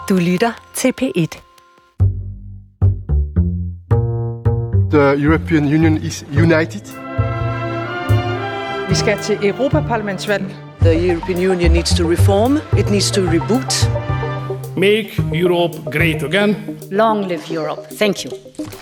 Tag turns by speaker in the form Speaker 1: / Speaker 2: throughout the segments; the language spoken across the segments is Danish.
Speaker 1: Du lytter til P1.
Speaker 2: The European Union is united.
Speaker 3: Vi skal til Europaparlamentsvalg.
Speaker 4: The European Union needs to reform. It needs to reboot.
Speaker 5: Make Europe great again.
Speaker 6: Long live Europe. Thank you.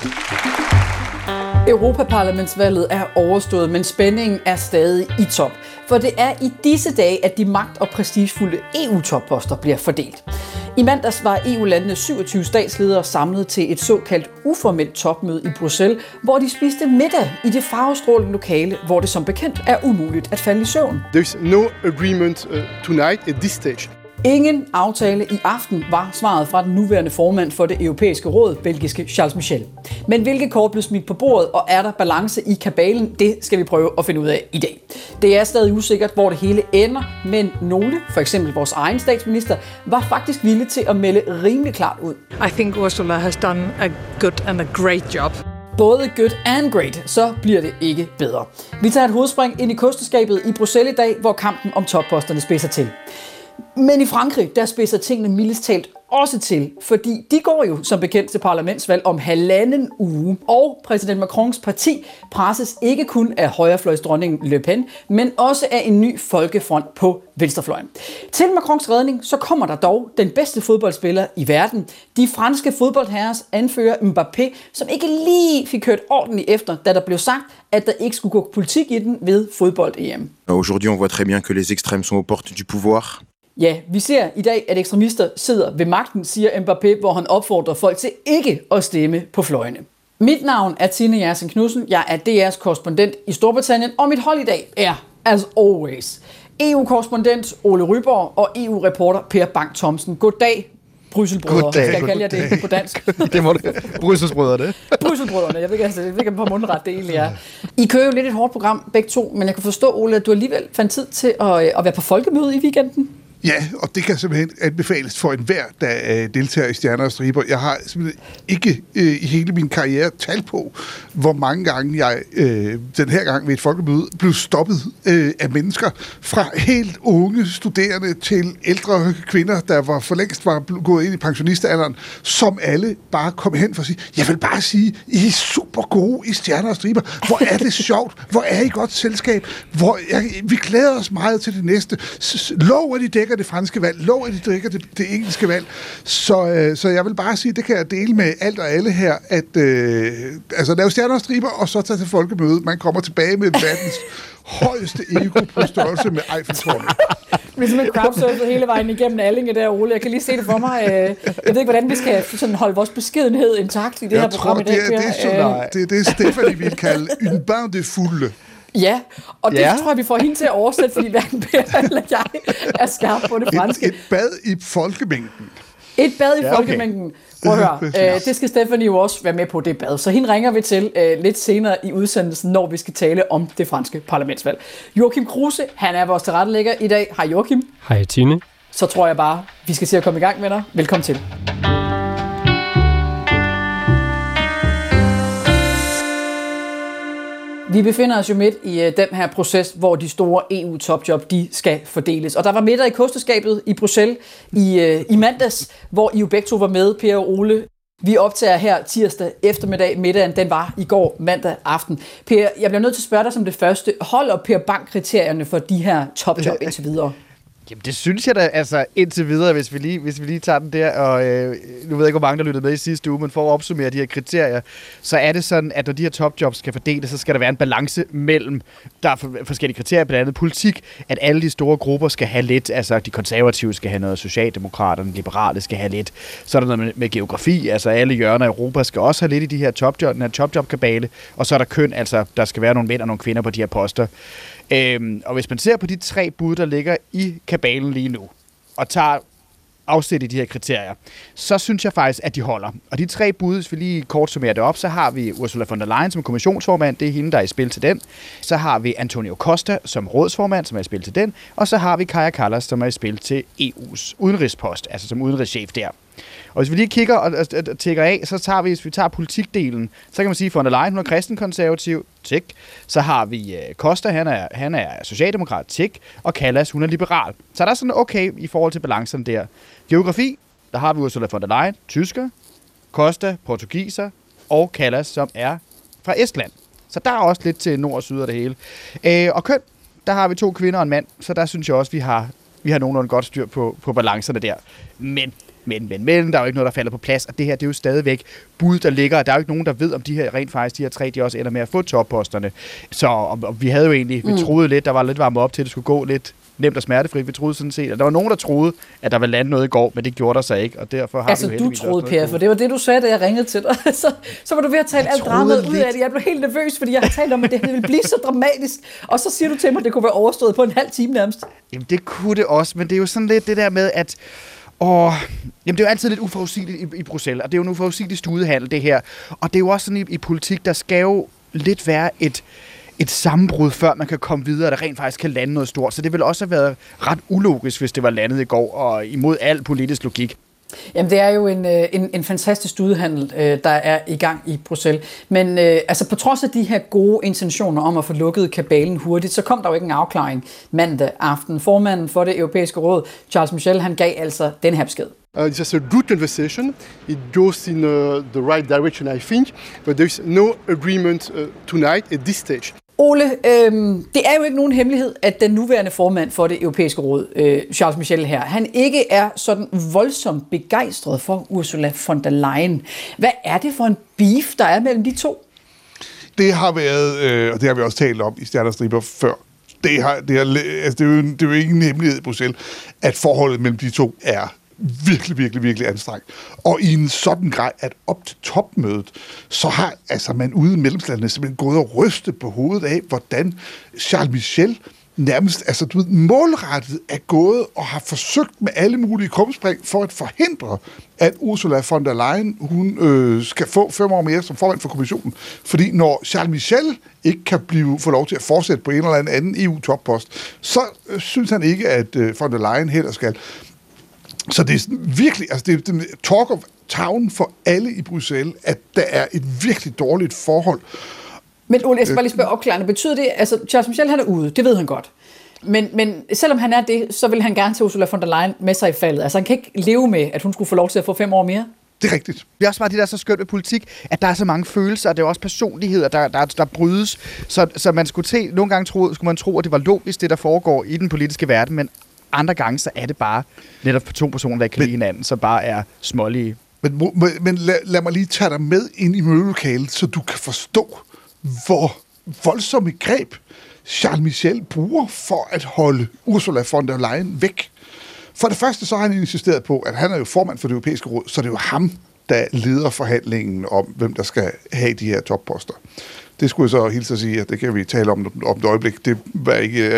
Speaker 7: Europaparlamentsvalget er overstået, men spændingen er stadig i top. For det er i disse dage, at de magt- og prestigefulde EU-topposter bliver fordelt. I mandags var EU-landenes 27 statsledere samlet til et såkaldt uformelt topmøde i Bruxelles, hvor de spiste middag i det farvestrålende lokale, hvor det som bekendt er umuligt at falde i søvn.
Speaker 2: There is no agreement tonight at this stage.
Speaker 7: Ingen aftale i aften var svaret fra den nuværende formand for det europæiske råd, belgiske Charles Michel. Men hvilke kort blev smidt på bordet, og er der balance i kabalen? Det skal vi prøve at finde ud af i dag. Det er stadig usikkert, hvor det hele ender, men nogle, for eksempel vores egen statsminister, var faktisk villige til at melde rimelig klart ud.
Speaker 3: I think Ursula has done a good and a great job.
Speaker 7: Både good and great, så bliver det ikke bedre. Vi tager et hovedspring ind i kosteskabet i Bruxelles i dag, hvor kampen om topposterne spidser til. Men i Frankrig, der spidser tingene mildest talt også til, fordi de går jo som bekendt til parlamentsvalg om 1,5 uge. Og præsident Macrons parti presses ikke kun af højrefløjsdronningen Le Pen, men også af en ny folkefront på venstrefløjen. Til Macrons redning, så kommer der dog den bedste fodboldspiller i verden. De franske fodboldherres anfører Mbappé, som ikke lige fik hørt ordentligt efter, da der blev sagt, at der ikke skulle gå politik i den ved fodbold-EM.
Speaker 8: Aujourd'hui, on voit très bien que les extrêmes sont aux portes du pouvoir.
Speaker 7: Ja, vi ser i dag, at ekstremister sidder ved magten, siger Mbappé, hvor han opfordrer folk til ikke at stemme på fløjene. Mit navn er Tine Jersen Knudsen. Jeg er DR's korrespondent i Storbritannien, og mit hold i dag er, as always, EU-korrespondent Ole Ryborg og EU-reporter Per Bang Thomsen. Goddag, Brysselbrødre. Skal jeg kalde jer det på dansk?
Speaker 9: Det må det. Brysselbrødrene.
Speaker 7: Brysselbrødrene. Jeg ved ikke, på mundret det egentlig er. I kører jo lidt et hårdt program, begge to, men jeg kan forstå, Ole, at du alligevel fandt tid til at være på folkemøde i weekenden.
Speaker 10: Ja, og det kan simpelthen anbefales for enhver, der deltager i Stjerner og Striber. Jeg har simpelthen ikke i hele min karriere talt på, hvor mange gange jeg den her gang ved et folkemøde blev stoppet af mennesker fra helt unge studerende til ældre kvinder, der for længst var gået ind i pensionistalderen, som alle bare kom hen for at sige, jeg vil bare sige, I er super gode i Stjerner og Striber. Hvor er det sjovt? Hvor er I godt selskab? Vi glæder os meget til det næste. Lov, at I dækker det franske valg. Lov, at de drikker det engelske valg. Så jeg vil bare sige, det kan jeg dele med alt og alle her, at lave Stjerner og Striber, og så tage til folkemøde. Man kommer tilbage med verdens højeste ego på størrelse med Eiffeltårnet.
Speaker 7: Vi er simpelthen crowdsurfet hele vejen igennem Allinge der, Ole. Jeg kan lige se det for mig. Jeg ved ikke, hvordan vi skal sådan holde vores beskedenhed intakt i det her program i dag.
Speaker 10: Det er Stefanie vil kalde une bain de foule.
Speaker 7: Ja, og det tror jeg, vi får hende til at oversætte, fordi hverken Per eller jeg er skarp på det franske.
Speaker 10: Et bad i folkemængden.
Speaker 7: Et bad i folkemængden. Prøv at høre, det skal Stefanie jo også være med på, det bad. Så hende ringer vi til lidt senere i udsendelsen, når vi skal tale om det franske parlamentsvalg. Joachim Kruse, han er vores tilrettelægger i dag. Hej Joachim.
Speaker 11: Hej Tine.
Speaker 7: Så tror jeg bare, vi skal se at komme i gang med dig. Velkommen til. Vi befinder os jo midt i den her proces, hvor de store EU-topjob, de skal fordeles. Og der var middag i kosteskabet i Bruxelles i mandags, hvor I jo begge to var med, Per og Ole. Vi optager her tirsdag eftermiddag. Middagen, den var i går mandag aften. Per, jeg bliver nødt til at spørge dig som det første. Holder Per Bang kriterierne for de her topjob indtil videre?
Speaker 9: Jamen, det synes jeg da, altså indtil videre, hvis vi lige tager den der, og nu ved jeg ikke, hvor mange der lyttede med i sidste uge, men for at opsummere de her kriterier, så er det sådan, at når de her topjobs skal fordeles, så skal der være en balance mellem, der er forskellige kriterier, blandt andet politik, at alle de store grupper skal have lidt, altså de konservative skal have noget, socialdemokraterne, liberale skal have lidt, så er der noget med geografi, altså alle hjørner af Europa skal også have lidt i de her topjob, den her topjobkabale, og så er der køn, altså der skal være nogle mænd og nogle kvinder på de her poster. Og hvis man ser på de 3 bud, der ligger i kabalen lige nu, og tager afsæt i de her kriterier, så synes jeg faktisk, at de holder. Og de 3 bud, hvis vi lige kort summerer det op, så har vi Ursula von der Leyen som kommissionsformand, det er hende, der er i spil til den. Så har vi Antonio Costa som rådsformand, som er i spil til den. Og så har vi Kaja Kallas, som er i spil til EU's udenrigspost, altså som udenrigschef der. Og hvis vi lige kigger og tækker af, så tager vi, hvis vi tager politikdelen, så kan man sige, at von der Leyen, hun er kristenkonservativ, tik. Så har vi Costa, han er socialdemokrat, tik. Og Kallas, hun er liberal. Så der er sådan okay i forhold til balancen der. Geografi, der har vi Ursula von der Leyen, tysker, Costa, portugiser og Kallas, som er fra Estland. Så der er også lidt til nord og syd af det hele. Og køn, der har vi 2 kvinder og en mand, så der synes jeg også, vi har nogenlunde godt styr på balancerne der. Men, der er jo ikke noget, der falder på plads, og det her, det er jo stadigvæk bud, der ligger, og der er jo ikke nogen, der ved, om de her 3, de også ender med at få topposterne. Så og vi havde jo egentlig, vi troede lidt, der var lidt varmet op til, at det skulle gå lidt nemt og smertefrit. Vi troede sådan set, at der var nogen, der troede, at der ville lande noget i går, men det gjorde der så ikke, og derfor har vi jo heldigvis
Speaker 7: du troede, Per, for det var det, du sagde, da jeg ringede til dig. så var du ved at tale alt dramaet ud af det. Jeg blev helt nervøs, fordi jeg har talt om, at det ville blive så dramatisk, og så siger du til mig, at det kunne være overstået på en halv time nærmest.
Speaker 9: Jamen, det kunne det også, men det er jo sådan lidt det der med, at jamen, det er jo altid lidt uforudsigeligt i Bruxelles, og det er jo en uforudsigelig studehandel, det her. Og det er jo også sådan i politik, der skal jo lidt være et sammenbrud, før man kan komme videre, der rent faktisk kan lande noget stort. Så det ville også have været ret ulogisk, hvis det var landet i går, og imod al politisk logik.
Speaker 7: Jamen, det er jo en fantastisk studehandel, der er i gang i Bruxelles. Men altså, på trods af de her gode intentioner om at få lukket kabalen hurtigt, så kom der jo ikke en afklaring mandag aften. Formanden for det europæiske råd, Charles Michel, han gav altså den her besked.
Speaker 2: It's just a good conversation. It goes in the right direction, I think, but there is no agreement tonight at this stage.
Speaker 7: Ole, det er jo ikke nogen hemmelighed, at den nuværende formand for det europæiske råd, Charles Michel her, han ikke er sådan voldsomt begejstret for Ursula von der Leyen. Hvad er det for en beef, der er mellem de to?
Speaker 10: Det har været, og det har vi også talt om i Stjerner og Striber før, det er jo ikke en hemmelighed i Bruxelles, at forholdet mellem de to er virkelig anstrengt. Og i en sådan grad, at op til topmødet, så har man ude i medlemslandene simpelthen gået og rystet på hovedet af, hvordan Charles Michel nærmest, målrettet er gået og har forsøgt med alle mulige krumspring for at forhindre, at Ursula von der Leyen, hun skal få 5 år mere som formand for kommissionen. Fordi når Charles Michel ikke kan få lov til at fortsætte på en eller anden EU-toppost, så synes han ikke, at von der Leyen heller skal. Så det er virkelig, det er talk of town for alle i Bruxelles, at der er et virkelig dårligt forhold.
Speaker 7: Men Ole, jeg skal bare lige spørge opklarende. Betyder det, Charles Michel, han er ude, det ved han godt. Men selvom han er det, så vil han gerne til Ursula von der Leyen med sig i faldet. Altså han kan ikke leve med, at hun skulle få lov til at få 5 år mere.
Speaker 10: Det er rigtigt.
Speaker 9: Det er også bare det, der er så skønt ved politik, at der er så mange følelser, og det er også personligheder, der brydes. Så man nogle gange skulle man tro, at det var logisk, det der foregår i den politiske verden, men andre gange, så er det bare netop 2 personer, der ikke kan lide hinanden, så bare er smålige.
Speaker 10: Men lad mig lige tage dig med ind i mødelokalet, så du kan forstå, hvor voldsomme greb Charles Michel bruger for at holde Ursula von der Leyen væk. For det første så har han insisteret på, at han er jo formand for det europæiske råd, så det er jo ham, der leder forhandlingen om, hvem der skal have de her topposter. Det skulle jeg så hilse at sige, at det kan vi tale om et øjeblik. Det er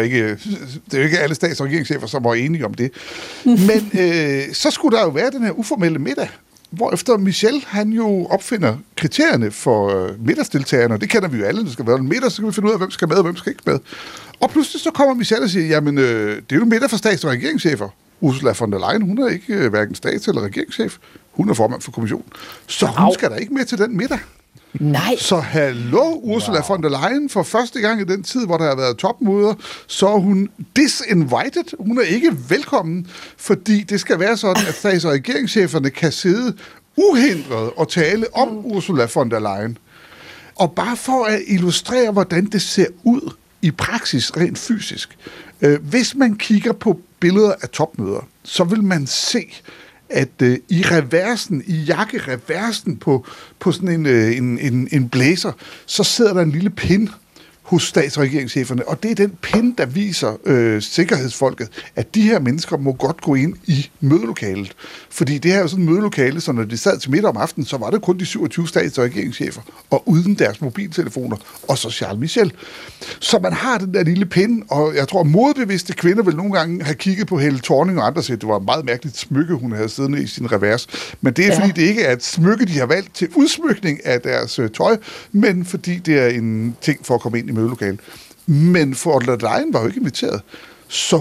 Speaker 10: jo ikke alle stats- og regeringschefer, som var enige om det. Men så skulle der jo være den her uformelle middag, hvor efter Michel, han jo opfinder kriterierne for middagsdeltagerne, og det kender vi jo alle, der skal være en middag, så kan vi finde ud af, hvem skal med og hvem skal ikke med. Og pludselig så kommer Michel og siger, jamen det er jo middag for stats- og regeringschefer. Ursula von der Leyen, hun er ikke hverken stats- eller regeringschef. Hun er formand for kommissionen. Så hun skal da ikke med til den middag.
Speaker 7: Nej.
Speaker 10: Så hallo, Ursula von der Leyen, for første gang i den tid, hvor der har været topmøder, så er hun disinvited. Hun er ikke velkommen, fordi det skal være sådan, at stats- og regeringscheferne kan sidde uhindret og tale om Ursula von der Leyen. Og bare for at illustrere, hvordan det ser ud i praksis, rent fysisk. Hvis man kigger på billeder af topmøder, så vil man se, at i reversen, i jakkereversen på sådan en blæser, så sidder der en lille pin hos stats- og regeringscheferne, og det er den pin, der viser sikkerhedsfolket, at de her mennesker må godt gå ind i mødelokalet. Fordi det her er jo sådan et mødelokale, så når de sad til middag om aftenen, så var det kun de 27 stats- og regeringschefer, og uden deres mobiltelefoner, og så Charles Michel. Så man har den der lille pin, og jeg tror, modbevidste kvinder vil nogle gange have kigget på Helle Thorning og andre set, det var et meget mærkeligt smykke, hun havde siddende i sin revers. Men det er fordi, det ikke er et smykke, de har valgt til udsmykning af deres tøj, men fordi det er en ting for at komme ind i mødelokalet. Men von der Leyen var jo ikke inviteret, så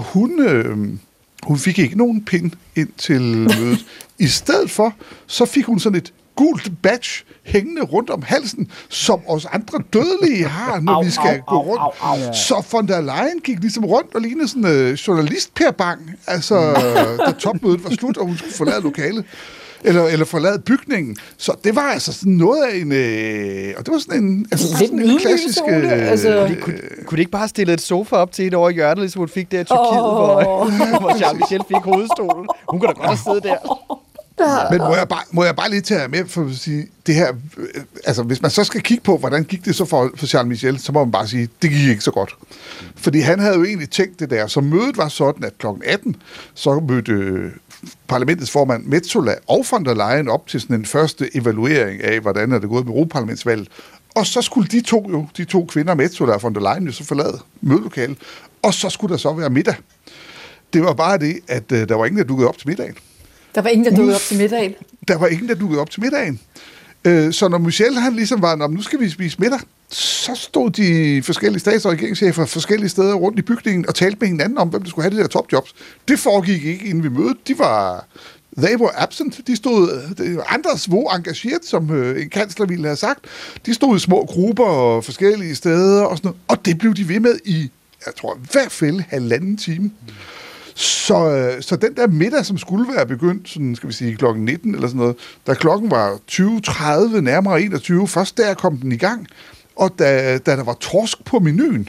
Speaker 10: hun fik ikke nogen pin ind til mødet. I stedet for, så fik hun sådan et gult badge hængende rundt om halsen, som os andre dødelige har, når vi skal gå rundt. Så von der Leyen gik ligesom rundt og lignede sådan en journalist Per Bang, altså da topmødet var slut, og hun skulle forlade lokalet. Eller forlade bygningen. Så det var altså sådan noget af en... og det var sådan en... Altså,
Speaker 7: lidt en klassisk...
Speaker 9: Kunne de ikke bare stille et sofa op til et over i hjørnet, ligesom hun fik der i Tyrkiet, hvor Charles Michel fik hovedstolen? Hun kunne da godt have siddet der.
Speaker 10: Men må jeg bare lige tage med for at sige, det her... altså, hvis man så skal kigge på, hvordan gik det så for Charles Michel, så må man bare sige, det gik ikke så godt. Fordi han havde jo egentlig tænkt det der. Så mødet var sådan, at kl. 18, så mødte parlamentets formand Metsola og von der Leyen op til sådan en første evaluering af, hvordan er det gået med Europaparlamentsvalget. Og så skulle de to kvinder, Metsola og von der Leyen, jo så forlade mødelokalet. Og så skulle der så være middag. Det var bare det, at der var ingen, der dukkede op til middagen.
Speaker 7: Der var ingen, der dukkede op til middagen?
Speaker 10: Der var ingen, der dukkede op til middagen. Så når Michel, han ligesom var, nu skal vi spise middag, så stod de forskellige stats- og regeringschefer forskellige steder rundt i bygningen og talte med hinanden om, hvem der skulle have de der topjobs. Det foregik ikke inden vi mødte. They were absent. De stod, andres var engageret, som en kansler ville have sagt. De stod i små grupper og forskellige steder og sådan noget. Og det blev de ved med i, jeg tror, i hvert fald 1,5 time. Så den der middag, som skulle være begyndt, sådan skal vi sige klokken 19 eller sådan noget, da klokken var 20:30, nærmere 21, først der kom den i gang, og da der var torsk på menuen,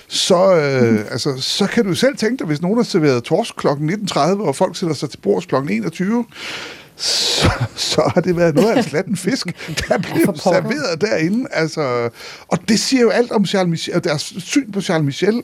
Speaker 10: så kan du selv tænke dig, hvis nogen har serveret torsk klokken 19:30, og folk sætter sig til bords klokken 21, så har det været noget af en slatten fisk, der blev serveret derinde. Altså, og det siger jo alt om Charles Michel, og deres syn på Charles Michel,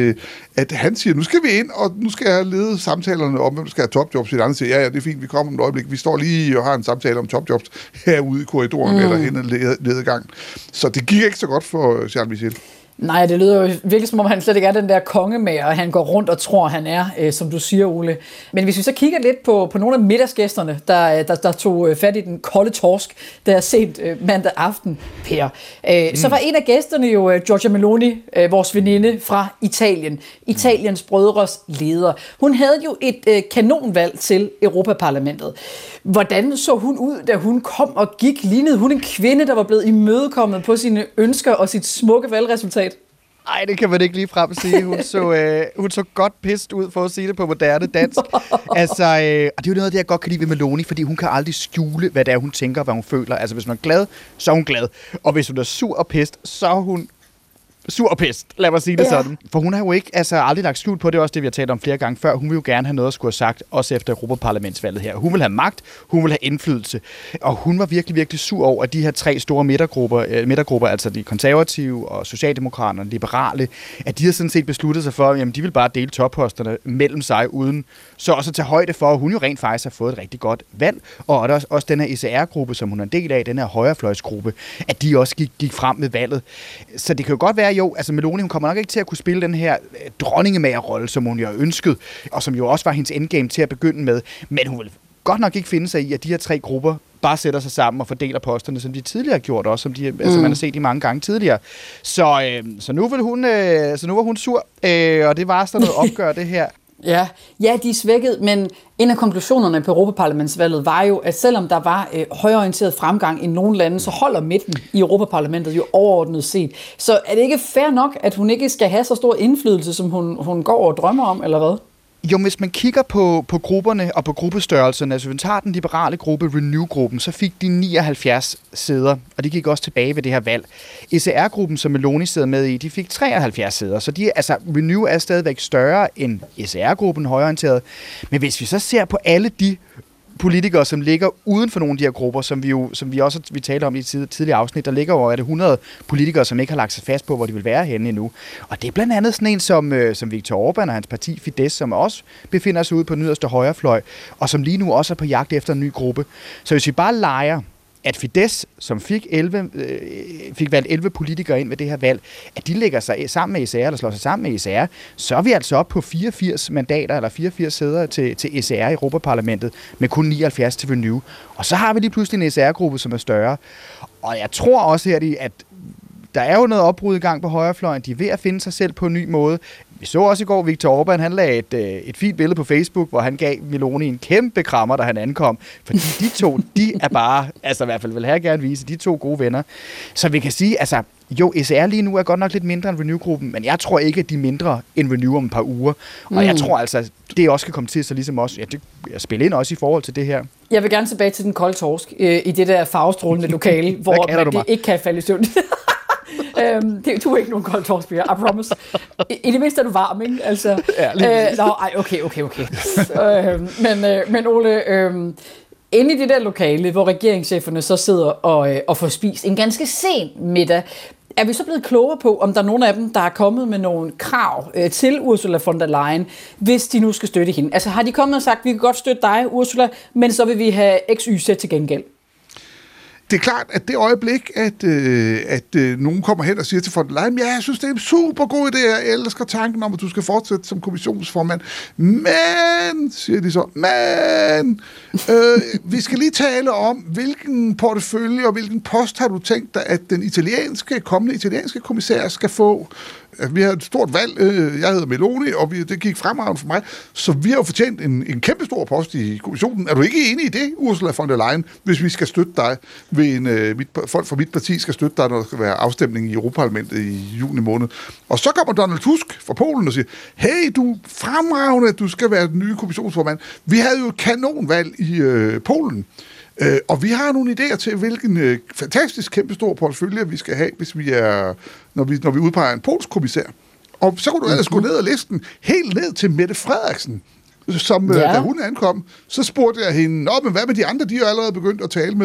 Speaker 10: at han siger, nu skal vi ind, og nu skal jeg lede samtalerne om, hvem der skal have topjobs. Og de andre siger, ja, det er fint, vi kommer om et øjeblik. Vi står lige og har en samtale om topjobs herude i korridoren, eller hen nedgang. Så det gik ikke så godt for Charles Michel.
Speaker 7: Nej, det lyder jo virkelig som om, han slet ikke er den der kongemager, han går rundt og tror, han er, som du siger, Ole. Men hvis vi så kigger lidt på nogle af middagsgæsterne, der tog fat i den kolde torsk, der er sent mandag aften, Per. Så var en af gæsterne jo Giorgia Meloni, vores veninde fra Italien. Italiens brødres leder. Hun havde jo et kanonvalg til Europaparlamentet. Hvordan så hun ud, da hun kom og gik? Lignede hun en kvinde, der var blevet imødekommet på sine ønsker og sit smukke valgresultat?
Speaker 9: Nej, det kan man ikke lige frem sige. Hun så godt pist ud, for at sige det på moderne dansk. Altså, og det er jo noget, jeg godt kan lide ved Meloni, fordi hun kan aldrig skjule, hvad det er, hun tænker, hvad hun føler. Altså, hvis hun er glad, så er hun glad. Og hvis hun er sur og pist, så er hun sur og pist, lad mig sige det sådan. For hun har jo ikke aldrig lagt skjul på, det er også det, vi har talt om flere gange før. Hun vil jo gerne have noget at skulle have sagt, også efter Europaparlamentsvalget her. Hun vil have magt, hun vil have indflydelse. Og hun var virkelig, virkelig sur over, at de her 3 store midtergrupper, altså de konservative og socialdemokraterne og liberale, at de har sådan set besluttet sig for, at de vil bare dele topposterne mellem sig, uden så også at tage højde for, at hun jo rent faktisk har fået et rigtig godt valg. Og der også den her ECR-gruppe, som hun er en del af, den her højrefløjsgruppe, at de også gik frem med valget. Så det kan jo godt være, jo, altså Meloni, hun kommer nok ikke til at kunne spille den her dronningemagerrolle, som hun jo har ønsket, og som jo også var hendes endgame til at begynde med, men hun vil godt nok ikke finde sig i, at de her 3 grupper bare sætter sig sammen og fordeler posterne, som de tidligere har gjort, også som altså man har set i mange gange tidligere. Så nu var hun sur, og det var sådan noget opgør det her.
Speaker 7: Ja, de er svækket, men en af konklusionerne på Europaparlamentsvalget var jo, at selvom der var højorienteret fremgang i nogle lande, så holder midten i Europaparlamentet jo overordnet set. Så er det ikke fair nok, at hun ikke skal have så stor indflydelse, som hun går og drømmer om, eller hvad?
Speaker 9: Jo, hvis man kigger på grupperne og på gruppestørrelserne, altså hvis vi tager den liberale gruppe, Renew-gruppen, så fik de 79 sæder, og de gik også tilbage ved det her valg. ECR-gruppen, som Meloni sidder med i, de fik 73 sæder, så Renew er stadigvæk større end ECR-gruppen, højorienteret. Men hvis vi så ser på alle de politikere, som ligger uden for nogle af de her grupper, som vi også talte om i et tidligere afsnit, der ligger over 100 politikere, som ikke har lagt sig fast på, hvor de vil være henne endnu. Og det er blandt andet sådan en som Viktor Orbán og hans parti Fidesz, som også befinder sig ude på den yderste højrefløj, og som lige nu også er på jagt efter en ny gruppe. Så hvis vi bare leger, at Fidesz, som fik valgt 11 politikere ind ved det her valg, at de lægger sig sammen med ECR, eller slår sig sammen med ECR, så er vi altså op på 84 mandater, eller 84 sæder til ECR i Europaparlamentet, med kun 79 til Renew. Og så har vi lige pludselig en ECR-gruppe, som er større. Og jeg tror også her, at der er jo noget opbrud i gang på højrefløjen. De er ved at finde sig selv på en ny måde. Vi så også i går, Viktor Orbán, han lagde et fint billede på Facebook, hvor han gav Meloni en kæmpe krammer, da han ankom. Fordi de to, de er bare, altså i hvert fald vil jeg gerne vise, de to gode venner. Så vi kan sige, altså jo, ECR lige nu er godt nok lidt mindre end Renew-gruppen, men jeg tror ikke, at de er mindre end Renew om et par uger. Og jeg tror altså, det også skal komme til, så ligesom også, det spiller ind også i forhold til det her.
Speaker 7: Jeg vil gerne tilbage til den kolde torsk i det der farvestrålende lokale, hvor det ikke kan falde i søvn. Du er ikke nogen kold torskbier, I promise. I det mindste er du varm, ikke? Altså, okay. Men Ole, inde i det der lokale, hvor regeringscheferne så sidder og får spist en ganske sen middag, er vi så blevet klogere på, om der er nogen af dem, der er kommet med nogle krav til Ursula von der Leyen, hvis de nu skal støtte hende? Altså har de kommet og sagt, vi kan godt støtte dig, Ursula, men så vil vi have XYZ til gengæld?
Speaker 10: Det er klart, at det øjeblik, at nogen kommer hen og siger til von der Leyen, ja, jeg synes, det er en super god idé, jeg elsker tanken om, at du skal fortsætte som kommissionsformand. Men, siger de så, vi skal lige tale om, hvilken portefølje og hvilken post har du tænkt dig, at den kommende italienske kommissær skal få. Vi har et stort valg. Jeg hedder Meloni, og det gik fremragende for mig. Så vi har jo fortjent en kæmpe stor post i kommissionen. Er du ikke enig i det, Ursula von der Leyen, hvis vi skal støtte dig? Folk fra mit parti skal støtte dig, når der skal være afstemning i Europaparlamentet i juni måned. Og så kommer Donald Tusk fra Polen og siger, hey, du fremragende, at du skal være den nye kommissionsformand. Vi havde jo et kanonvalg i Polen. Og vi har nogle idéer til, hvilken fantastisk kæmpestor portefølje vi skal have, hvis vi er, når vi udpeger en polsk kommissær. Og så kunne du ellers gå ned ad listen, helt ned til Mette Frederiksen, som da hun ankom, så spurgte jeg hende, men hvad med de andre? De er jo allerede begyndt at tale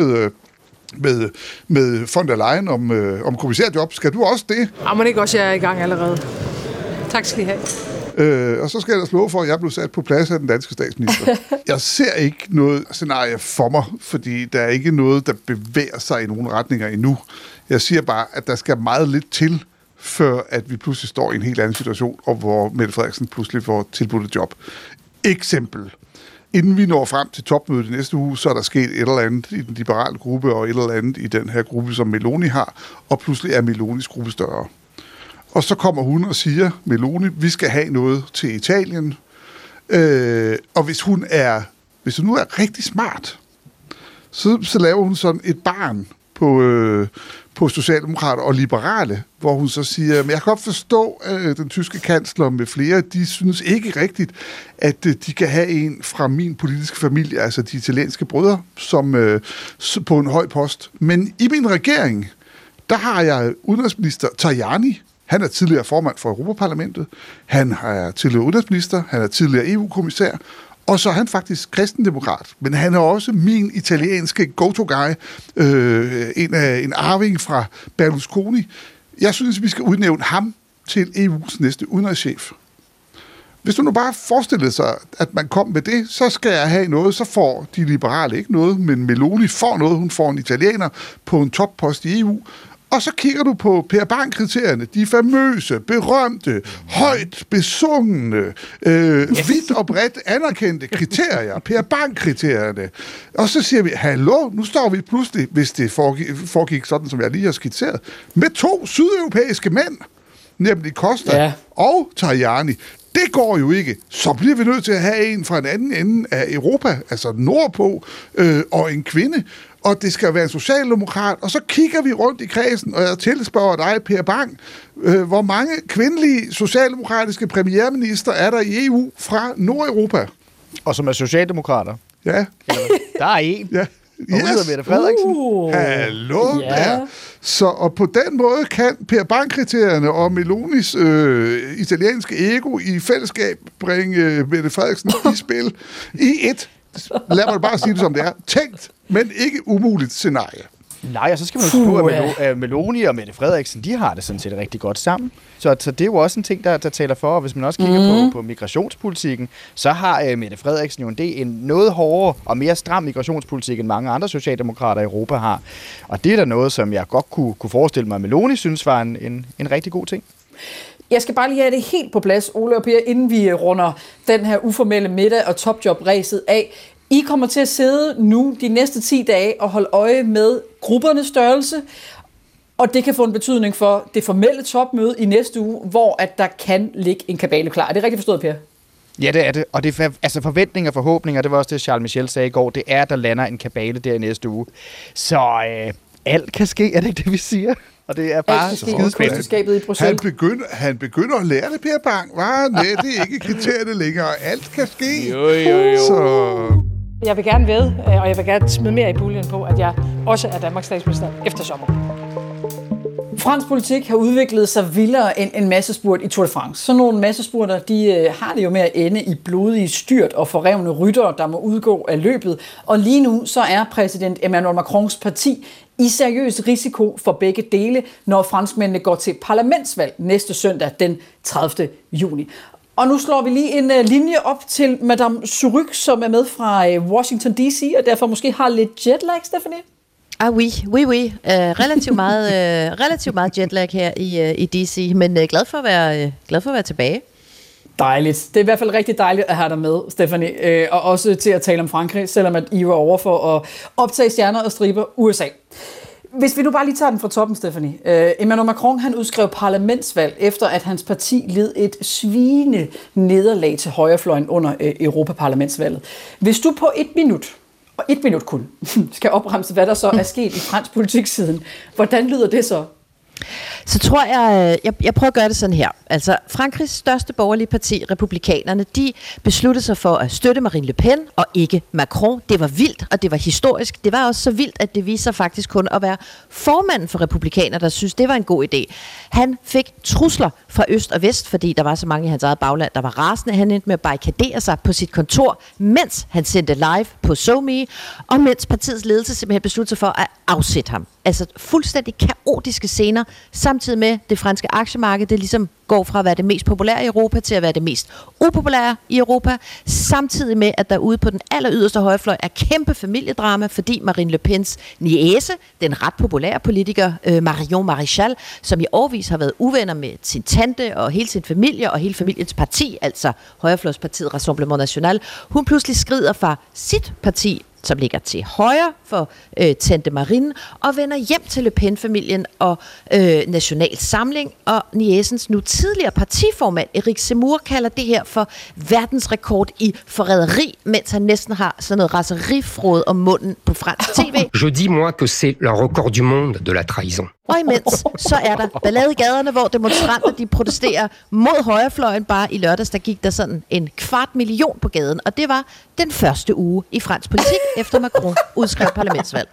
Speaker 10: med von der Leyen om kommissærjob. Skal du også det?
Speaker 3: Men ikke også, jeg er i gang allerede. Tak skal I have.
Speaker 10: Og så skal jeg da slå for, at jeg blev sat på plads af den danske statsminister. Jeg ser ikke noget scenarie for mig, fordi der er ikke noget, der bevæger sig i nogle retninger endnu. Jeg siger bare, at der skal meget lidt til, før at vi pludselig står i en helt anden situation, og hvor Mette Frederiksen pludselig får tilbudt et job. Eksempel. Inden vi når frem til topmødet i næste uge, så er der sket et eller andet i den liberale gruppe, og et eller andet i den her gruppe, som Meloni har, og pludselig er Melonis gruppe større. Og så kommer hun og siger, Meloni, vi skal have noget til Italien. Og hvis hun nu er rigtig smart, så laver hun sådan et barn på socialdemokrater og liberale, hvor hun så siger, men jeg kan godt forstå, at den tyske kansler med flere, de synes ikke rigtigt, at de kan have en fra min politiske familie, altså de italienske brødre, som på en høj post. Men i min regering, der har jeg udenrigsminister Tajani. Han er tidligere formand for Europaparlamentet, han er tidligere udenrigsminister, han er tidligere EU-kommissær, og så er han faktisk kristendemokrat. Men han er også min italienske go-to-guy, en arving fra Berlusconi. Jeg synes, vi skal udnævne ham til EU's næste udenrigschef. Hvis du nu bare forestillede sig, at man kom med det, så skal jeg have noget, så får de liberale ikke noget, men Meloni får noget, hun får en italiener på en toppost i EU. Og så kigger du på Per Bang-kriterierne, de famøse, berømte, højt besungne, vidt og bredt anerkendte kriterier, Per Bang-kriterierne. Og så siger vi, hallo, nu står vi pludselig, hvis det foregik sådan, som jeg lige har skitseret, med 2 sydeuropæiske mænd, nemlig Costa og Tajani. Det går jo ikke. Så bliver vi nødt til at have en fra en anden ende af Europa, altså nordpå, og en kvinde. Og det skal være en socialdemokrat. Og så kigger vi rundt i kredsen, og jeg tilspørger dig, Per Bang, hvor mange kvindelige socialdemokratiske premierminister er der i EU fra Nordeuropa?
Speaker 9: Og som er socialdemokrater?
Speaker 10: Ja.
Speaker 9: Der er en.
Speaker 10: Ja.
Speaker 9: Og hun hedder Mette Frederiksen.
Speaker 10: Hallo der. Så og på den måde kan Per Bang-kriterierne og Melonis italienske ego i fællesskab bringe Mette Frederiksen i spil i et, lad mig bare sige det som det er, tænkt, men ikke umuligt scenarie.
Speaker 9: Nej, og så skal man jo på, at Meloni og Mette Frederiksen, de har det sådan set rigtig godt sammen. Så det er jo også en ting, der taler for, og hvis man også kigger på migrationspolitikken, så har Mette Frederiksen jo en noget hårdere og mere stram migrationspolitik, end mange andre socialdemokrater i Europa har. Og det er da noget, som jeg godt kunne forestille mig, at Meloni synes var en rigtig god ting.
Speaker 7: Jeg skal bare lige have det helt på plads, Ole og Per, inden vi runder den her uformelle middag- og topjob-ræset af. I kommer til at sidde nu de næste 10 dage og holde øje med gruppernes størrelse, Og det kan få en betydning for det formelle topmøde i næste uge, hvor at der kan ligge en kabale klar. Er det rigtigt forstået, Per?
Speaker 9: Ja, det er det. Og det er altså forventninger og forhåbninger, det var også det, Charles Michel sagde i går, det er, der lander en kabale der i næste uge. Så alt kan ske, er det ikke det, vi siger? Og det er bare
Speaker 7: skidespændende. I Bruxelles.
Speaker 10: Han begynder at lære det, Per Bang. Nej, det er ikke kriterierne længere. Alt kan ske.
Speaker 9: Jo.
Speaker 10: Så...
Speaker 3: Jeg vil gerne ved, og jeg vil gerne smide mere i puljen på, at jeg også er Danmarks statsminister efter sommer.
Speaker 7: Fransk politik har udviklet sig vildere end en massespurt i Tour de France. Sådan nogle massespurter, de har det jo med at ende i blodige styrt og forrevne ryttere, der må udgå af løbet. Og lige nu så er præsident Emmanuel Macrons parti i seriøs risiko for begge dele, når franskmændene går til parlamentsvalg næste søndag den 30. juni. Og nu slår vi lige en linje op til Madame Surrugue, som er med fra Washington D.C., og derfor måske har lidt jetlag, Stephanie.
Speaker 1: Oui. Relativt meget jetlag her i DC, men glad for at være tilbage.
Speaker 7: Dejligt. Det er i hvert fald rigtig dejligt at have dig med, Stephanie, og også til at tale om Frankrig, selvom at I var over for at optage stjerner og striber USA. Hvis vi nu bare lige tager den fra toppen, Stephanie. Emmanuel Macron, han udskrev parlamentsvalg, efter at hans parti led et svigende nederlag til højrefløjen under Europaparlamentsvalget. Hvis du på et minut kun, skal opremse, hvad der så er sket i fransk politik siden, hvordan lyder det så?
Speaker 1: Så tror jeg prøver at gøre det sådan her. Altså, Frankrigs største borgerlige parti, Republikanerne, de besluttede sig for at støtte Marine Le Pen og ikke Macron. Det var vildt, og det var historisk. Det var også så vildt, at det viste sig faktisk kun at være formanden for Republikanerne, der synes, det var en god idé. Han fik trusler fra øst og vest, fordi der var så mange i hans eget bagland, der var rasende. Han endte med at barrikadere sig på sit kontor, mens han sendte live på SoMe, og mens partiets ledelse simpelthen besluttede sig for at afsætte ham. Altså fuldstændig kaotiske scener, samtidig med det franske aktiemarked, det ligesom går fra at være det mest populære i Europa til at være det mest upopulære i Europa, samtidig med, at der ude på den alleryderste højrefløj er kæmpe familiedrama, fordi Marine Le Pens niece, den ret populære politiker Marion Maréchal, som i årevis har været uvenner med sin tante og hele sin familie og hele familiens parti, altså højrefløjspartiet Rassemblement National, hun pludselig skrider fra sit parti, som ligger til højre for tante Marine, og vender hjem til Le Pen-familien og National Samling, og niecens nu tidligere partiformand Éric Zemmour kalder det her for verdensrekord i forræderi, mens han næsten har sådan noget raserifrod om munden på fransk tv.
Speaker 11: Je dis moi que c'est le record du monde de la trahison.
Speaker 1: Og imens, så er der ballade i gaderne, hvor demonstranter de protesterer mod højrefløjen. Bare i lørdags, der gik der sådan 250.000 på gaden, og det var den første uge i fransk politik, efter Macron udskrev parlamentsvalg.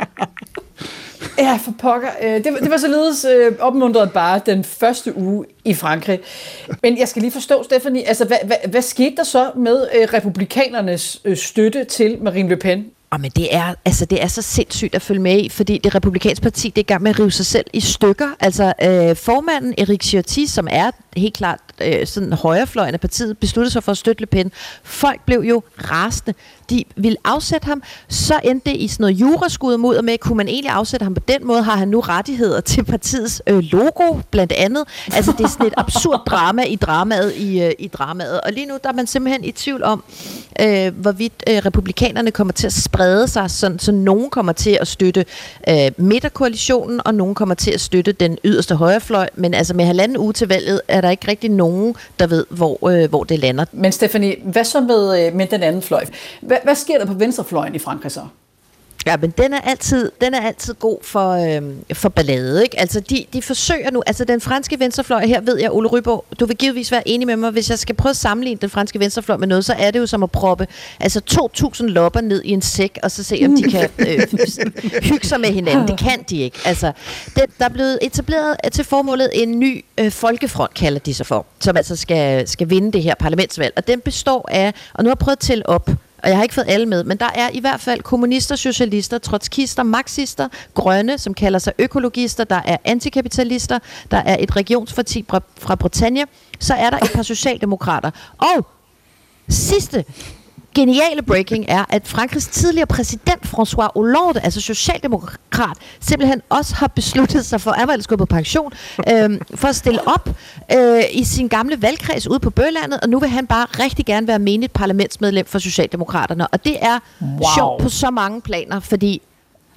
Speaker 7: Ja, for pokker. Det var således opmuntret bare den første uge i Frankrig. Men jeg skal lige forstå, Stephanie, altså hvad skete der så med republikanernes støtte til Marine Le Pen?
Speaker 1: Men det er så sindssygt at følge med i, fordi det republikanske parti, det er i gang med at rive sig selv i stykker. Altså formanden Éric Ciotti, som er helt klart sådan højrefløjen af partiet, besluttede sig for at støtte Le Pen. Folk blev jo rasende. De ville afsætte ham. Så endte det i sådan noget juraskud mod med, kunne man egentlig afsætte ham på den måde? Har han nu rettigheder til partiets logo, blandt andet? Altså det er sådan et absurd drama i dramaet. Og lige nu der er man simpelthen i tvivl om, hvorvidt republikanerne kommer til at sprede sig, så nogen kommer til at støtte midterkoalitionen, og nogen kommer til at støtte den yderste højrefløj. Men altså med 1,5 uge til valget, er der ikke rigtig nogen, der ved, hvor det lander.
Speaker 7: Men Stephanie, hvad så med den anden fløj? Hvad sker der på venstrefløjen i Frankrig så?
Speaker 1: Ja, men den er altid god for ballade, ikke? Altså, de forsøger nu, altså den franske venstrefløj, her ved jeg, Ole Ryborg, du vil givetvis være enig med mig, hvis jeg skal prøve at sammenligne den franske venstrefløj med noget, så er det jo som at proppe altså 2.000 lopper ned i en sæk, og så se, om de kan hygge sig med hinanden. Det kan de ikke. Altså, der er blevet etableret til formålet en ny folkefront, kalder de sig for, som altså skal vinde det her parlamentsvalg, og den består af, og nu har jeg prøvet at tælle op, og jeg har ikke fået alle med, men der er i hvert fald kommunister, socialister, trotskister, marxister, grønne, som kalder sig økologister, der er antikapitalister, der er et regionsparti fra Bretagne, så er der et par socialdemokrater. Og sidste geniale breaking er, at Frankrigs tidligere præsident François Hollande, altså socialdemokrat, simpelthen også har besluttet sig for, at han skulle på pension, for at stille op i sin gamle valgkreds ude på Bølandet, og nu vil han bare rigtig gerne være menigt parlamentsmedlem for Socialdemokraterne. Og det er sjovt på så mange planer, fordi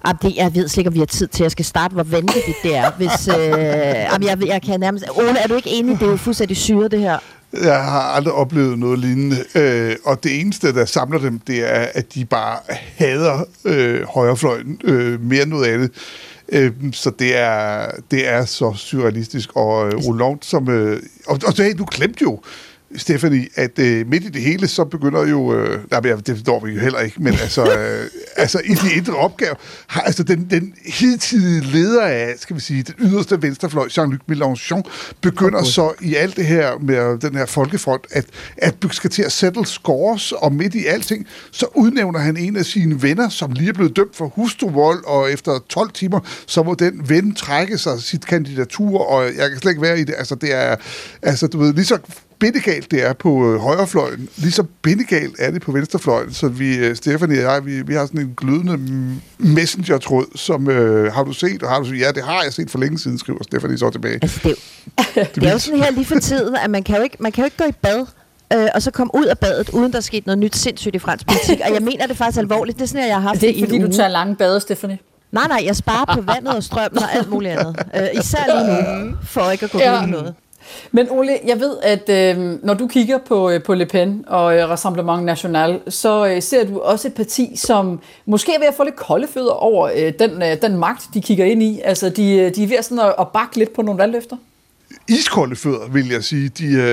Speaker 1: Jeg ved slet ikke, om vi har tid til, at jeg skal starte, hvor vanvittigt det er. Hvis, jeg kan nærmest... Ole, er du ikke enig? Det er jo fuldstændig syret, det her.
Speaker 10: Jeg har aldrig oplevet noget lignende, og det eneste, der samler dem, det er, at de bare hader højrefløjen mere end noget andet. Så det er så surrealistisk og ulovligt, som... Og hey, du glemte jo, Stephanie, at midt i det hele, så begynder jo... det forstår vi jo heller ikke, men altså i de indre opgaver, har altså den hidtidige leder af, skal vi sige, den yderste venstrefløj, Jean-Luc Mélenchon, begynder så i alt det her med den her folkefront, at skal til at settle scores, og midt i alting, så udnævner han en af sine venner, som lige er blevet dømt for hustruvold, og efter 12 timer, så må den ven trække sig sit kandidatur, og jeg kan slet ikke være i det. Altså, det er, altså, du ved, lige så bindegalt det er på højrefløjen, lige så bindegalt er det på venstrefløjen, så Stephanie og jeg, vi har sådan en glødende messenger-tråd, som har du set, og har du set, ja, det har jeg set for længe siden, skriver Stephanie så tilbage.
Speaker 1: Altså, det er jo sådan her lige for tiden, at man kan jo ikke gå i bad, og så komme ud af badet, uden der er sket noget nyt sindssygt i fransk politik, og jeg mener det faktisk alvorligt, det er sådan her, jeg har haft det i en uge.
Speaker 7: Det er ikke fordi, du tager lange bade, Stephanie?
Speaker 1: Nej, jeg sparer på vandet og strømmen og alt muligt andet. Især lige nu, for ikke at gå ud i noget.
Speaker 7: Men Ole, jeg ved, at når du kigger på Le Pen og Rassemblement National, så ser du også et parti, som måske er ved at få lidt kolde fødder over den magt, de kigger ind i. Altså, de er ved sådan at bakke lidt på nogle valgløfter.
Speaker 10: Iskolde fødder, vil jeg sige.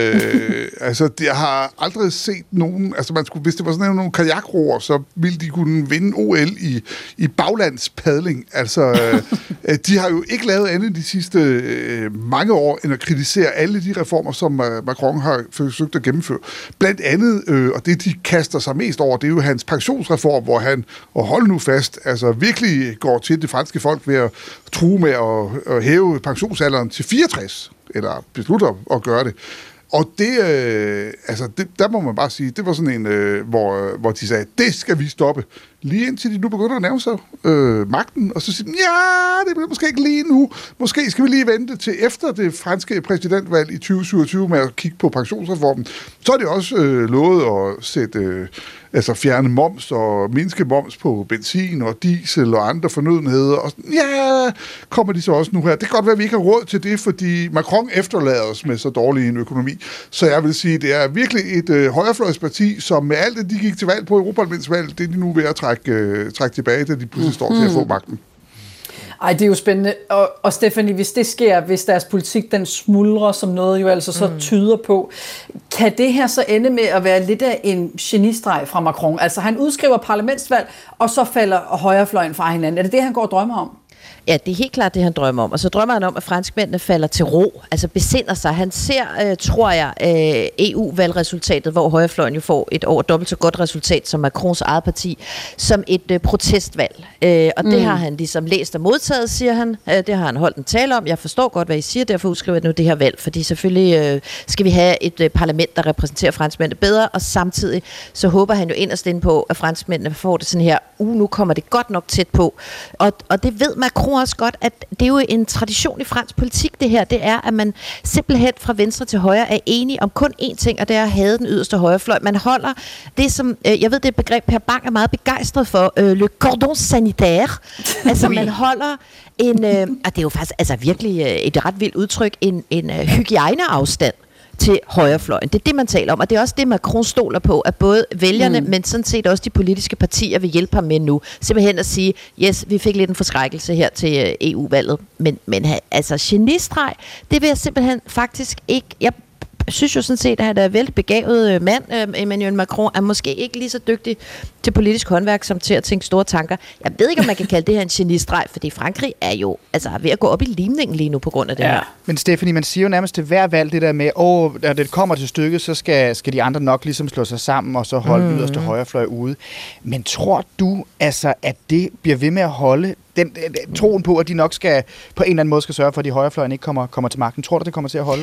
Speaker 10: Jeg har aldrig set nogen... Altså, hvis det var sådan nogle kajakroer, så ville de kunne vinde OL i baglandspadling. Altså, de har jo ikke lavet andet de sidste mange år, end at kritisere alle de reformer, som Macron har forsøgt at gennemføre. Blandt andet, og det de kaster sig mest over, det er jo hans pensionsreform, hvor han, og hold nu fast, altså virkelig går til det franske folk ved at true med at hæve pensionsalderen til 64. Eller beslutter at gøre det. Og der må man bare sige, det var sådan en, hvor de sagde, det skal vi stoppe. Lige indtil de nu begynder at nærme sig magten, og så siger de, ja, det bliver måske ikke lige nu. Måske skal vi lige vente til efter det franske præsidentvalg i 2027 med at kigge på pensionsreformen. Så er det også lovet at sætte... fjerne moms og mindske moms på benzin og diesel og andre fornødenheder. Og kommer de så også nu her. Det kan godt være, at vi ikke har råd til det, fordi Macron efterlader os med så dårlig en økonomi. Så jeg vil sige, det er virkelig et højrefløjsparti, som med alt det, de gik til valg på Europaparlamentsvalg, det er de nu ved at trække tilbage, da de pludselig står til at få magten.
Speaker 7: Ej, det er jo spændende. Og Stephanie, hvis det sker, hvis deres politik den smuldrer, som noget jo altså så tyder på, kan det her så ende med at være lidt af en genistreg fra Macron? Altså han udskriver parlamentsvalg, og så falder højrefløjen fra hinanden. Er det det, han går og drømmer om?
Speaker 1: Ja, det er helt klart det, han drømmer om. Og så drømmer han om, at franskmændene falder til ro, altså besinder sig. Han ser, tror jeg, EU-valgresultatet, hvor højrefløjen jo får et over dobbelt så godt resultat som Macrons eget parti, som et protestvalg. Og det har han ligesom læst og modtaget, siger han. Det har han holdt en tale om. Jeg forstår godt, hvad I siger, derfor udskriver jeg nu det her valg, fordi selvfølgelig skal vi have et parlament, der repræsenterer franskmændene bedre, og samtidig så håber han jo inderst inde på, at franskmændene får det sådan her, nu kommer det godt nok tæt på. Og det ved Macron også godt, at det er jo en tradition i fransk politik, det her, det er, at man simpelthen fra venstre til højre er enige om kun én ting, og det er at hade den yderste højrefløj. Man holder det, som, jeg ved, det begreb Per Bang er meget begejstret for, le cordon sanitaire. Altså, man holder en, og det er jo faktisk altså virkelig et ret vildt udtryk, en hygiejneafstand til højrefløjen. Det er det, man taler om, og det er også det, Macron stoler på, at både vælgerne, men sådan set også de politiske partier vil hjælpe ham med nu. Simpelthen at sige, yes, vi fik lidt en forskrækkelse her til EU-valget, men altså genistreg, det vil jeg simpelthen faktisk ikke... Jeg synes jo sådan set, at han er en vældig begavet mand. Emmanuel Macron er måske ikke lige så dygtig til politisk håndværk som til at tænke store tanker. Jeg ved ikke, om man kan kalde det her en genistreg, fordi Frankrig er jo altså ved at gå op i limningen lige nu på grund af det her.
Speaker 9: Men Stephanie, man siger jo nærmest til hver valg det der med, når det kommer til stykket, så skal de andre nok ligesom slå sig sammen og så holde yderste højrefløj ude. Men tror du altså, at det bliver ved med at holde den troen på, at de nok skal på en eller anden måde skal sørge for, at de højrefløjen ikke kommer til magten? Tror du, det kommer til at holde?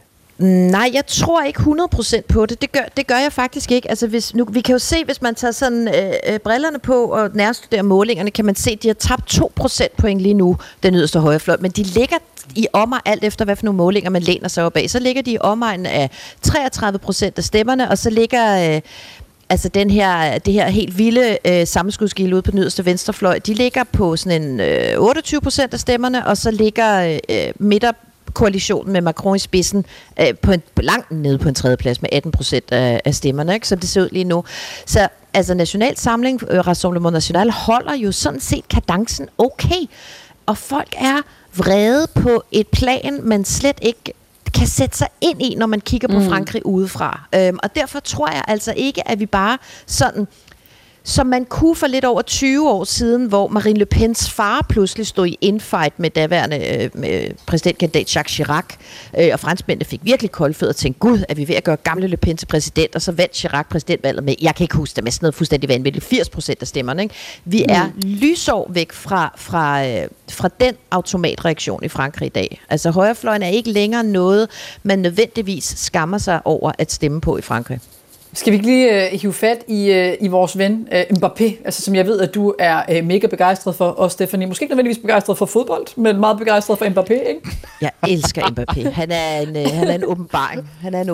Speaker 1: Nej, jeg tror ikke 100% på det. Det gør jeg faktisk ikke. Altså, vi kan jo se, hvis man tager sådan brillerne på og nærstuderer målingerne, kan man se, at de har tabt 2 procentpoint lige nu, den yderste højrefløj. Men de ligger i omegn, alt efter hvad for nogle målinger man læner sig op af. Så ligger de i omegnen af 33% af stemmerne, og så ligger altså det her helt vilde sammenskudsgilde ude på den yderste venstrefløj, de ligger på sådan en 28% af stemmerne, og så ligger midterkoalitionen med Macron i spidsen langt nede på en tredjeplads med 18% af stemmerne, ikke? Som det ser ud lige nu. Så altså National Samling, Rassemblement National, holder jo sådan set kadencen okay, og folk er vrede på et plan, man slet ikke kan sætte sig ind i, når man kigger på Frankrig udefra. Og derfor tror jeg altså ikke, at vi bare sådan, som man kunne for lidt over 20 år siden, hvor Marine Le Pens far pludselig stod i infight med daværende præsidentkandidat Jacques Chirac, og franskmændene fik virkelig koldfødder og tænkte, gud, er vi ved at gøre gamle Le Pen til præsident, og så vandt Chirac præsidentvalget med, jeg kan ikke huske det, med sådan noget fuldstændig vanvittigt, 80% af stemmerne. Ikke? Vi er lysår væk fra den automatreaktion i Frankrig i dag. Altså højrefløjen er ikke længere noget, man nødvendigvis skammer sig over at stemme på i Frankrig.
Speaker 7: Skal vi ikke lige hive fat i vores ven Mbappé, altså, som jeg ved, at du er mega begejstret for, og Stephanie, måske ikke nødvendigvis begejstret for fodbold, men meget begejstret for Mbappé, ikke?
Speaker 1: Jeg elsker Mbappé. Han er en åbenbaring.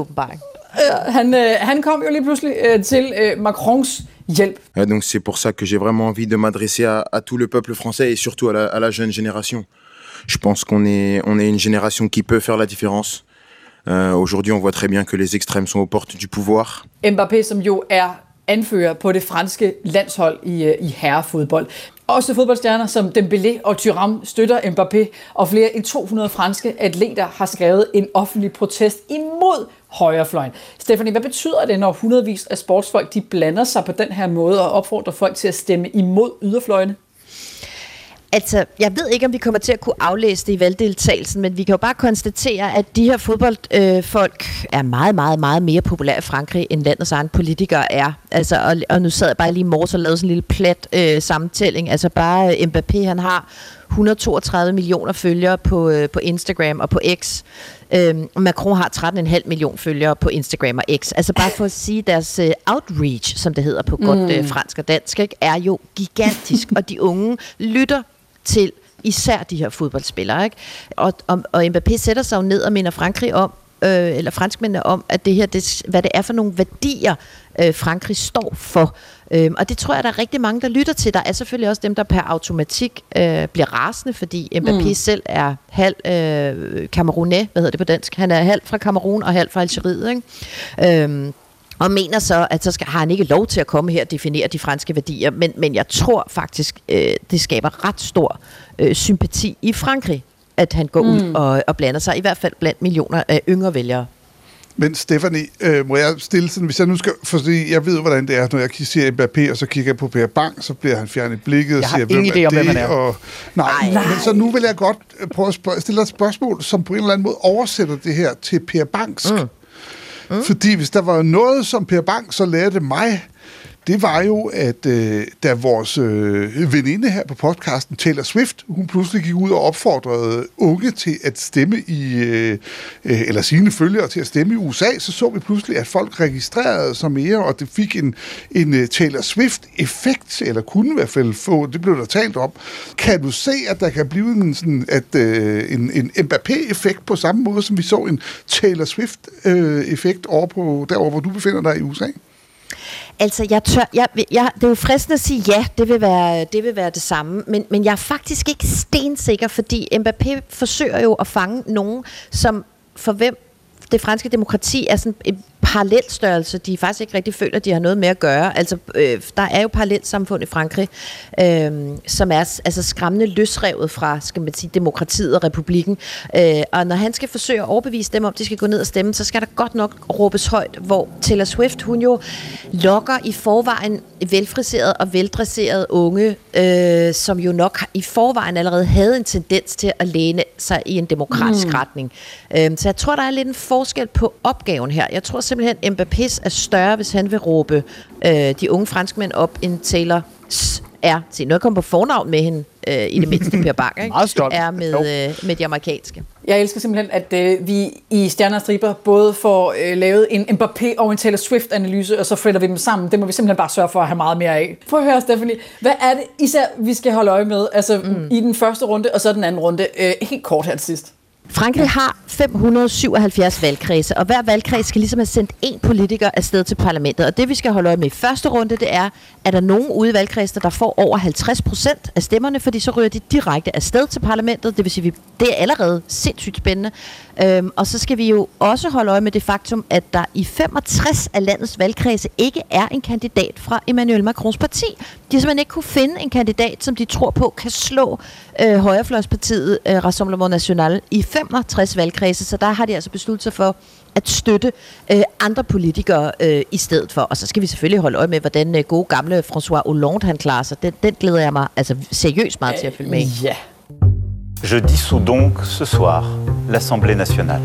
Speaker 7: Han kom jo lige pludselig til Macrons hjælp.
Speaker 8: Donc c'est pour ça que j'ai vraiment envie de m'adresser à tout le peuple français et surtout à la jeune génération. Je pense qu'on est une génération qui peut faire la différence. Aujourd'hui, on voit très bien que les extrêmes sont aux portes du pouvoir.
Speaker 7: Mbappé, som jo er anfører på det franske landshold i herrefodbold. Også fodboldstjerner som Dembélé og Thuram støtter Mbappé, og flere end 200 franske atleter har skrevet en offentlig protest imod højrefløjen. Stephanie, hvad betyder det, når hundredvis af sportsfolk de blander sig på den her måde og opfordrer folk til at stemme imod yderfløjene?
Speaker 1: Altså, jeg ved ikke, om vi kommer til at kunne aflæse det i valgdeltagelsen, men vi kan jo bare konstatere, at de her fodboldfolk er meget, meget, meget mere populære i Frankrig, end landets egne politikere er. Altså, og nu sad jeg bare lige i morges og lavede sådan en lille plat sammentælling. Altså bare Mbappé, han har 132 millioner følgere på Instagram og på X. Macron har 13,5 millioner følgere på Instagram og X. Altså bare for at sige, deres outreach, som det hedder på godt fransk og dansk, ikke, er jo gigantisk, og de unge lytter til især de her fodboldspillere, ikke? Og Mbappé sætter sig jo ned og minder Frankrig om, eller franskmændene om, at det her, hvad det er for nogle værdier, Frankrig står for. Og det tror jeg, der er rigtig mange, der lytter til. Der er selvfølgelig også dem, der per automatik bliver rasende, fordi Mbappé selv er halv camerounais, hvad hedder det på dansk? Han er halv fra Cameroun og halv fra Algeriet, ikke? Og mener så, at så har han ikke lov til at komme her og definere de franske værdier. Men jeg tror faktisk, det skaber ret stor sympati i Frankrig, at han går ud og blander sig, i hvert fald blandt millioner af yngre vælgere.
Speaker 10: Men Stephanie, må jeg stille sådan, hvis jeg nu skal, fordi jeg ved, hvordan det er, når jeg ser Mbappé, og så kigger jeg på Per Bang, så bliver han fjernet i blikket og siger, hvem er det? Og, nej, men så nu vil jeg godt prøve at stille et spørgsmål, som på en eller anden måde oversætter det her til Per Bangsk. Fordi hvis der var noget, som Per Bang så lærte mig, det var jo, at da vores veninde her på podcasten, Taylor Swift, hun pludselig gik ud og opfordrede unge til at stemme eller sine følgere til at stemme i USA, så vi pludselig, at folk registrerede sig mere, og det fik en Taylor Swift-effekt, eller kunne i hvert fald få, det blev der talt om. Kan du se, at der kan blive en Mbappé-effekt på samme måde, som vi så en Taylor Swift-effekt derovre, hvor du befinder dig i USA?
Speaker 1: Altså, det er jo fristende at sige ja, det vil være det samme, men jeg er faktisk ikke stensikker, fordi Mbappé forsøger jo at fange nogen, som for hvem det franske demokrati er sådan en parallelstørrelse, de faktisk ikke rigtig føler, at de har noget med at gøre. Altså, der er jo parallelsamfund i Frankrig, som er altså skræmmende løsrevet fra, skal man sige, demokratiet og republikken. Og når han skal forsøge at overbevise dem om, at de skal gå ned og stemme, så skal der godt nok råbes højt, hvor Taylor Swift, hun jo lokker i forvejen velfriserede og veldresserede unge, som jo nok i forvejen allerede havde en tendens til at læne sig i en demokratisk retning. Så jeg tror, der er lidt en forskel på opgaven her. Jeg tror simpelthen, Mbappé er større, hvis han vil råbe de unge franskmænd op, end Taylor er. Se, nu er jeg kommet på fornavn med hende, i det mindste Per Bang, ikke?
Speaker 9: Meget stolt.
Speaker 1: Er med de amerikanske.
Speaker 7: Jeg elsker simpelthen, at vi i Stjerner og Striber både får lavet en Mbappé og en Taylor Swift-analyse, og så fletter vi dem sammen. Det må vi simpelthen bare sørge for at have meget mere af. Prøv at høre, Stephanie, hvad er det især, vi skal holde øje med? Altså i den første runde, og så den anden runde. Helt kort her til sidst.
Speaker 1: Frankrig har 577 valgkredse, og hver valgkreds skal ligesom have sendt en politiker afsted til parlamentet. Og det, vi skal holde øje med i første runde, det er der nogen ude i valgkredsen, der får over 50% af stemmerne, fordi så ryger de direkte afsted til parlamentet. Det vil sige, det er allerede sindssygt spændende. Og så skal vi jo også holde øje med det faktum, at der i 65 af landets valgkredse ikke er en kandidat fra Emmanuel Macrons parti. De har simpelthen ikke kunne finde en kandidat, som de tror på kan slå højrefløjspartiet Rassemblement National i 65 valgkredse, så der har de altså besluttet sig for at støtte andre politikere i stedet for. Og så skal vi selvfølgelig holde øje med, hvordan gode gamle François Hollande han klarer sig. Den glæder jeg mig altså seriøst meget til at følge med i.
Speaker 7: Ja.
Speaker 12: Je dissous donc ce soir l'Assemblée nationale.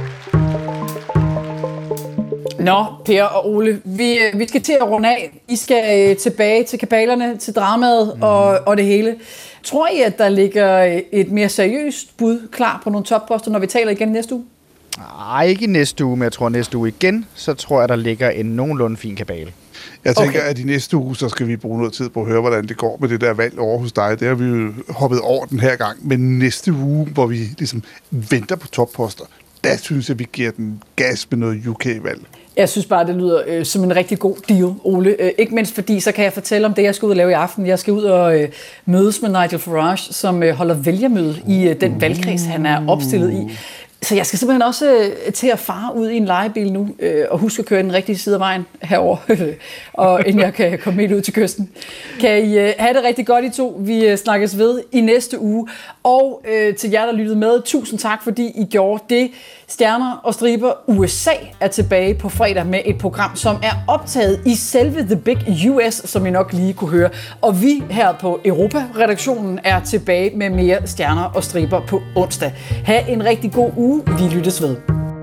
Speaker 7: Nå, Per og Ole, vi skal til at runde af. I skal tilbage til kabalerne, til dramaet og det hele. Tror I, at der ligger et mere seriøst bud klar på nogle topposter, når vi taler igen næste uge?
Speaker 9: Nej, ikke i næste uge, men jeg tror næste uge igen, så tror jeg, der ligger en nogenlunde fin kabale.
Speaker 10: Jeg tænker, at i næste uge, så skal vi bruge noget tid på at høre, hvordan det går med det der valg over hos dig. Det har vi jo hoppet over den her gang. Men næste uge, hvor vi ligesom venter på topposter, der synes jeg, vi giver den gas med noget UK-valg.
Speaker 7: Jeg synes bare, det lyder som en rigtig god deal, Ole. Ikke mindst fordi, så kan jeg fortælle om det, jeg skal ud og lave i aften. Jeg skal ud og mødes med Nigel Farage, som holder vælgermøde i den valgkreds, han er opstillet i. Så jeg skal simpelthen også til at fare ud i en lejebil nu, og huske at køre den rigtige side af vejen herover, og inden jeg kan komme helt ud til kysten. Kan I have det rigtig godt, I to? Vi snakkes ved i næste uge. Og til jer, der lyttede med, tusind tak, fordi I gjorde det. Stjerner og striber USA er tilbage på fredag med et program, som er optaget i selve The Big US, som I nok lige kunne høre. Og vi her på Europa-redaktionen er tilbage med mere stjerner og striber på onsdag. Ha' en rigtig god uge. Vi lyttes ved.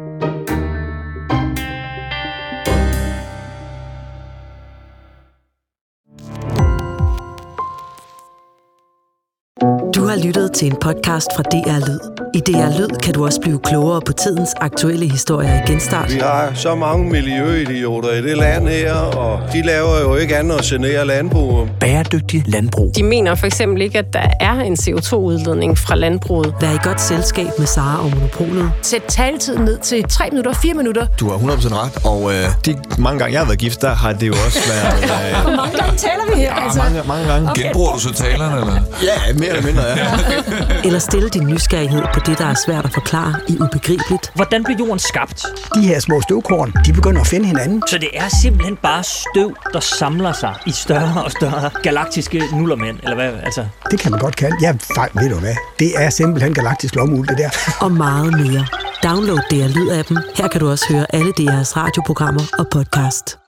Speaker 13: Du har lyttet til en podcast fra DR Lyd. I DR Lyd kan du også blive klogere på tidens aktuelle historier i Genstart.
Speaker 14: Vi har så mange miljøidioter i det land her, og de laver jo ikke andet at genere landbruget.
Speaker 13: Bæredygtig landbrug.
Speaker 15: De mener for eksempel ikke, at der er en CO2-udledning fra landbruget.
Speaker 13: Vær i godt selskab med Sara og Monopolet.
Speaker 16: Sæt taletiden ned til 3 minutter, 4 minutter.
Speaker 17: Du har 100% ret, og de mange gange jeg har været gift, der har det jo også været...
Speaker 16: Hvor mange gange taler vi her?
Speaker 17: Ja, altså? mange gange.
Speaker 18: Okay. Genbruger du så talerne, eller?
Speaker 17: Ja, mere eller mindre, ja.
Speaker 13: Eller stille din nysgerrighed på det, der er svært at forklare i ubegribeligt.
Speaker 19: Hvordan blev jorden skabt?
Speaker 20: De her små støvkorn, de begynder at finde hinanden.
Speaker 19: Så det er simpelthen bare støv, der samler sig i større og større galaktiske nullermænd, eller hvad? Altså.
Speaker 20: Det kan man godt kalde. Ja, ved du hvad? Det er simpelthen galaktisk lommeuld, det der.
Speaker 13: Og meget mere. Download DR Lyd-appen. Her kan du også høre alle DR's radioprogrammer og podcast.